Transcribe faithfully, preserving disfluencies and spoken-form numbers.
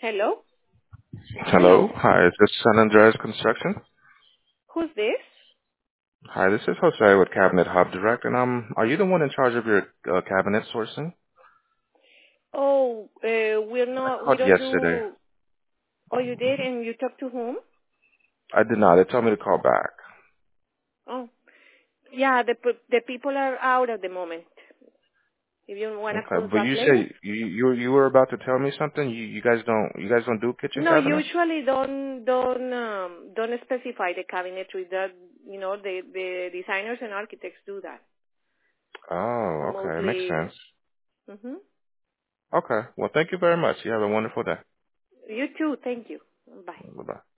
Hello? Hello. Hello? Hi, is this San Andreas Construction? Who's this? Hi, this is Jose with Cabinet Hub Direct, and um, are you the one in charge of your uh, cabinet sourcing? Oh, uh, we're I not, we called don't yesterday. do, oh, you did and you talked to whom? I did not. They told me to call back. Oh, yeah, the, p- the people are out at the moment. If you want to Okay, call but back you later? say you you you were about to tell me something. You you guys don't you guys don't do kitchen No, cabinets? usually don't, don't, um, don't specify the cabinetry that, you know, the, the designers and architects do that. Oh, okay, it makes Mostly, sense. hmm Okay, well, thank you very much. You have a wonderful day. You too, thank you. Bye. Bye bye.